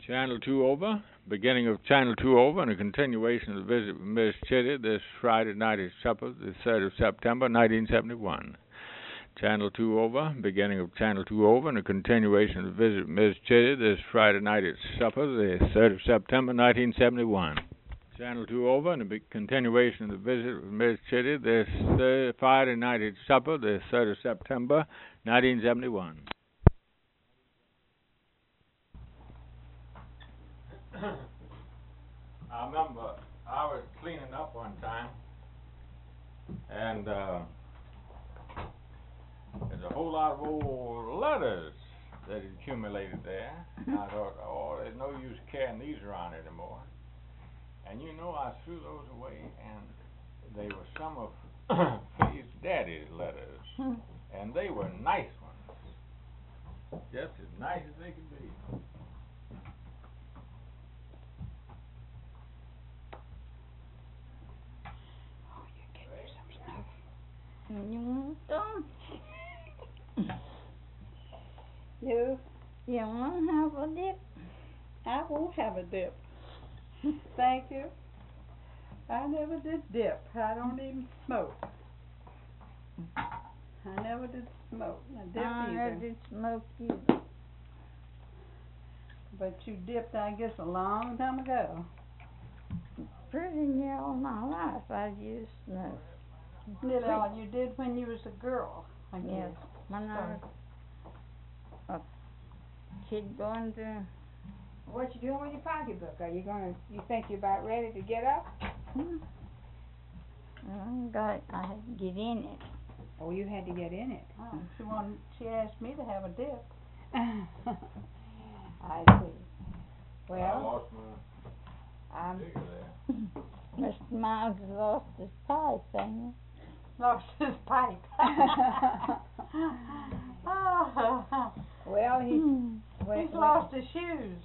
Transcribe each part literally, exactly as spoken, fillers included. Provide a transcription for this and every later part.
Channel two over. Beginning of Channel two over and a continuation of the visit with Miss Chitty this Friday night at supper, the third of September, nineteen seventy-one. Channel two over. Beginning of Channel two over and a continuation of the visit with Miss Chitty this Friday night at supper, the third of September, nineteen seventy-one. Channel two over and a big continuation of the visit with Miss Chitty this uh, Friday night at supper, the third of September, nineteen seventy-one. I remember I was cleaning up one time, and uh, there's a whole lot of old letters that had accumulated there. And I thought, oh, there's no use carrying these around anymore. And you know, I threw those away, and they were some of Faye's daddy's letters, and they were nice ones, just as nice as they could be. You want some? You? You want to have a dip? I won't have a dip. Thank you. I never did dip. I don't even smoke. I never did smoke. I dip I either. never did smoke either. But you dipped, I guess, a long time ago. Pretty near all my life I used smoke. Did all you did when you was a girl, I guess. Yes, when I was a kid going to... What you doing with your pocketbook? Are you gonna? You think you're about ready to get up? Hmm. Well, I got, I had to get in it. Oh, you had to get in it. Oh, she wanted, she asked me to have a dip. I see. I Well, lost my I'm. figure there. Mister Miles has lost his pipe, ain't he? Lost his pipe. Well, he. Hmm. When, He's when- lost his shoes.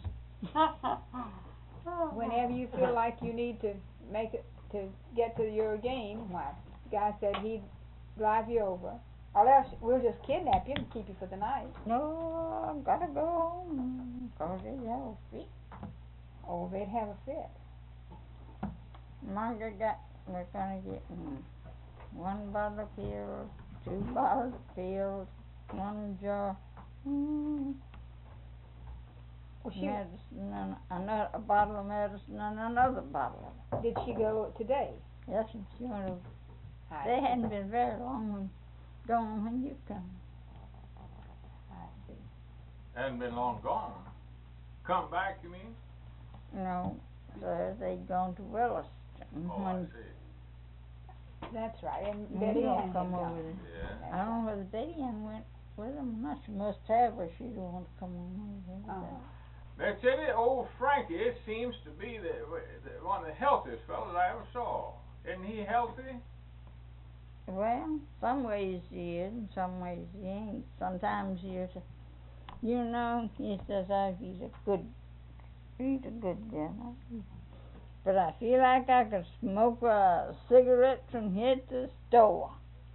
Whenever you feel like you need to make it to get to your game, why, the guy said he'd drive you over, or else we'll just kidnap you and keep you for the night. No, I've got to go home. Cause they have a fit. Oh, they'd have a fit. Margaret got, we're gonna get mm, one bottle of pills, two bottles of pills, one jar, mm, Well, she, medicine, and another a bottle of medicine, and another bottle of it. did she go today? Yes, and she went over. I They see. hadn't been very long when, gone when you come. I see. Hadn't been long gone. Come back, you mean? No, so they'd gone to Williston. Oh, when I see. That's right. And when Betty you Ann don't had come gone. over there. Yeah. I don't know whether Betty Ann went with them or not. She must have, or she don't want to come on over there. Uh-huh. Miss Chitty, old Frankie, it seems to be the, the one of the healthiest fellows I ever saw. Isn't he healthy? Well, some ways he is, and some ways he ain't. Sometimes he's, a, you know, he says uh, he's a good, he's a good guy. But I feel like I could smoke a cigarette from here to the store.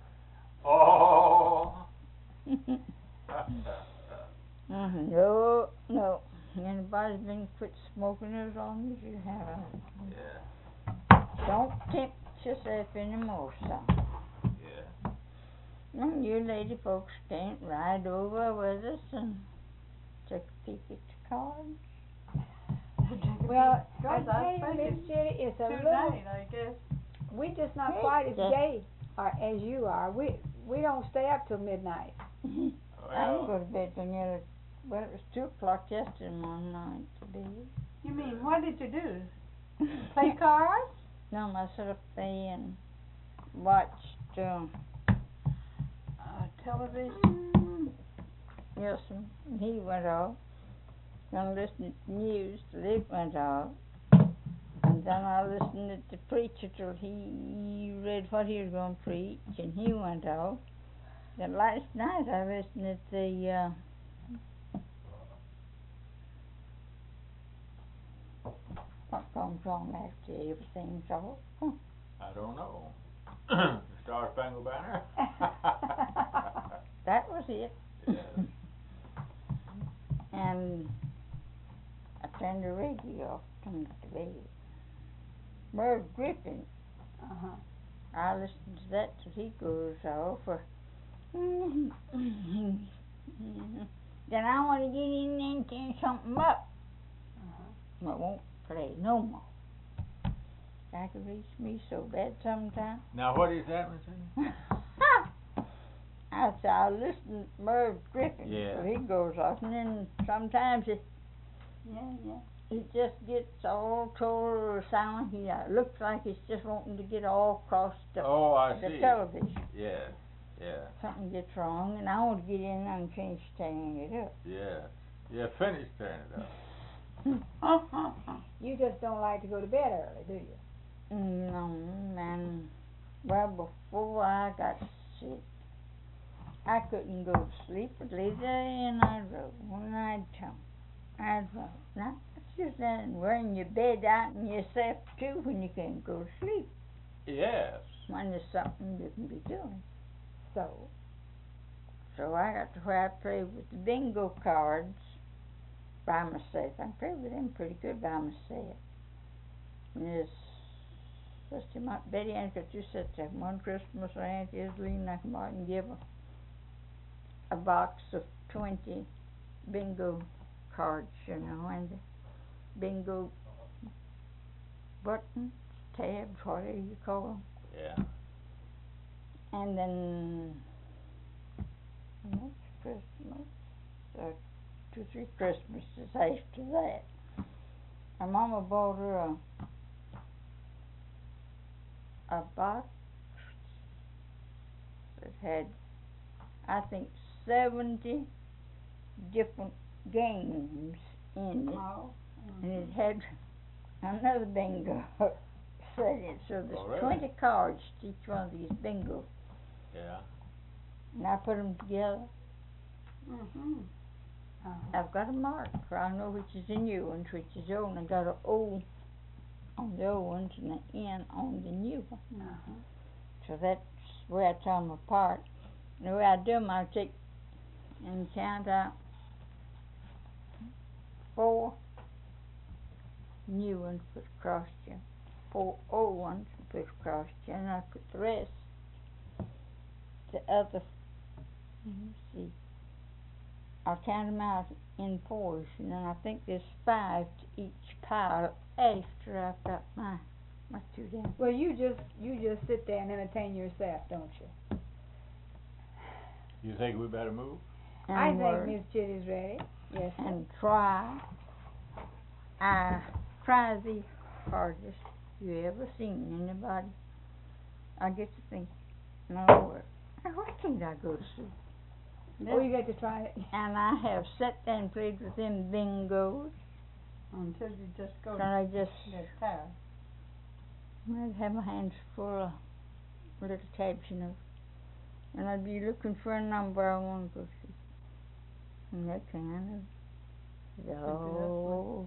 Oh. uh, no, no. Anybody's been quit smoking as long as you have. Yeah. Don't tempt yourself anymore, son. Yeah. And you lady folks can't ride over with us and take a peek at your cards. Well, I Because I tell you, spent Miss Chitty, it's a little. tonight, I guess. We just not Hey, quite as yeah. gay or as you are. We we don't stay up till midnight. I didn't Well, go to bed till nearly, well, it was two o'clock yesterday morning night to be. You mean, what did you do? Play cards? No, I sat up there and watched um, Uh, television? yes, and he went off. Gonna listen to the news till it went off. And then I listened to the preacher till he read what he was going to preach, and he went off. Then last night I listened to the uh, what comes on after everything's over. Huh. I don't know. The Star Spangled Banner? That was it. Yeah. And I turned turn the radio off, come to bed. Merv Griffin, Uh-huh. I listen to that till he goes off. Or then I want to get in there and turn something up. Uh-huh. It won't play no more. I can reach me so bad sometimes. Now, what is that, Miss Cindy? I said, I listen to Merv Griffin Yeah. till he goes off, and then sometimes it, Yeah, yeah. it just gets all total silent. He uh, looks like he's just wanting to get all across the, Oh, I the see. television. Yeah, yeah, Something gets wrong, and I want to get in there and finish turning it up. yeah. Yeah, finish turning it up. You just don't like to go to bed early, do you? No, man. Well, before I got sick, I couldn't go to sleep. I'd lay there and I'd roll. When I'd come, I'd roll. Now, it's just that wearing your bed out and yourself, too, when you can't go to sleep. Yes. When there's something you can be doing. So, So I got to where I play with the bingo cards by myself. I play with them pretty good by myself. And there's just him up, Betty Ann, got you said that one Christmas Aunt Isleen, I come out and give her a box of twenty bingo cards, you know, and the bingo buttons, tabs, whatever you call them. Yeah. And then next Christmas, uh, two, three Christmases after that, my mama bought her a, a box that had, I think, seventy different games in it, Oh. and it had another bingo set in. So there's Oh, really? twenty cards to each one of these bingo, Yeah. and I put them together. Mm-hmm. uh-huh. I've got a mark where I know which is the new ones, which is the old, and I got an O on the old ones and an N on the new one. Uh-huh. So that's the way I tell them apart. And the way I do them, I take and count out four new ones, put across you, four old ones, put across you, and I put the rest, the other, let me see, I'll count them out in fours, and then I think there's five to each pile after I've got my, my two down. Well, you just you just sit there and entertain yourself, don't you? You think we better move? I And think work Miss Chitty's ready. Yes, sir. and try. I try the hardest you ever seen anybody. I get to think, no, Lord, why can't I go to sleep? Oh, you get to try it. And I have sat there and played with them bingos, Until you just go and to I just, get tired. I'd have my hands full of little tabs, you know, and I'd be looking for a number I want to go to. And that kind of, oh,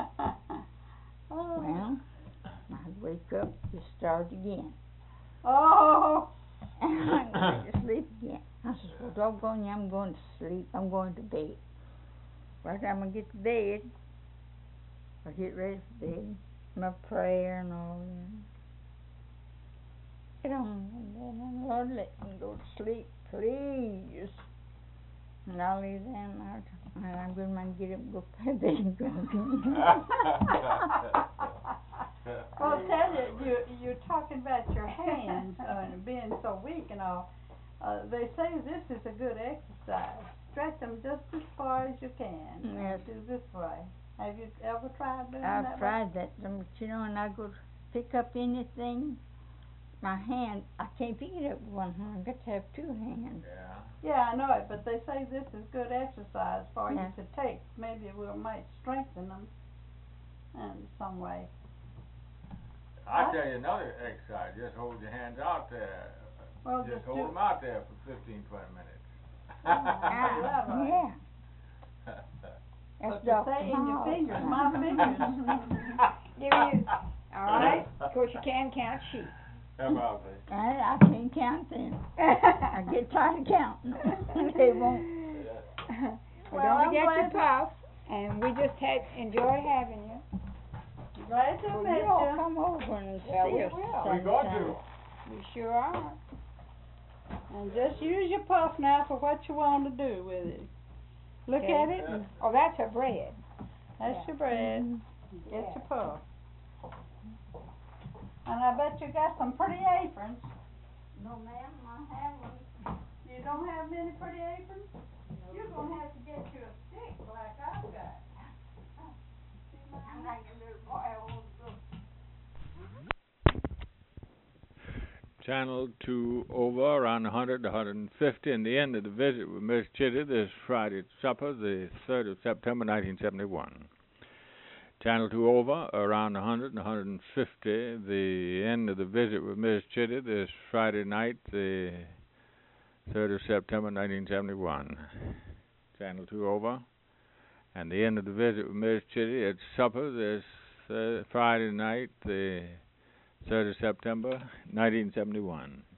well, I'd wake up, just start again. Oh. And I'm going to sleep again. I said, well, doggone you, I'm going to sleep. I'm going to bed. By the time I get to bed, I get ready for bed, my prayer and all that. Get on in bed, and Lord, let me go to sleep, please. And I'll lay there and, I'll, and I'm going to get up and go play bingo again. Well, I tell you, you, you're talking about your hands uh, and being so weak and all. Uh, they say this is a good exercise. Stretch them just as far as you can. Yes. Do this way. Have you ever tried doing I've that? tried that, but you know, when I go to pick up anything, my hand, I can't pick it up with one hand. I've got to have two hands. Yeah. Yeah, I know it, but they say this is good exercise for Yeah. you to take. Maybe it will might strengthen them in some way. I'll tell you another exercise. Just hold your hands out there. Well, just just hold do- them out there for fifteen, twenty minutes. Ah, that right? yeah. That's But you Doctor say in your House. fingers, my fingers. Give you, all right. Of course, you can count sheep. How about that? I, I can't count them. I get tired of counting. They won't. Well, Well, don't I'm forget your glad- puff. And we just had enjoyed having you. Glad to Well, meet you all you. come over and Yeah, see we us will. We got sometime. to. We sure are. And just use your puff now for what you want to do with it. Look Okay. at it, and Oh, that's her bread. that's Yeah. your bread. Mm-hmm. Get Yeah. your puff. And I bet you got some pretty aprons. No, ma'am, I haven't. You don't have many pretty aprons? You're gonna have to get you a stick like I've got. I'm like a little boy, I won't go. Channel two over, around one hundred to one hundred fifty, and the end of the visit with Miss Chitty this Friday at supper, the third of September, nineteen seventy-one. Channel two over, around one hundred and one hundred fifty, the end of the visit with Miss Chitty this Friday night, the third of September, nineteen seventy-one. Channel two over, and the end of the visit with Miss Chitty at supper this uh, Friday night, the third of September, nineteen seventy-one.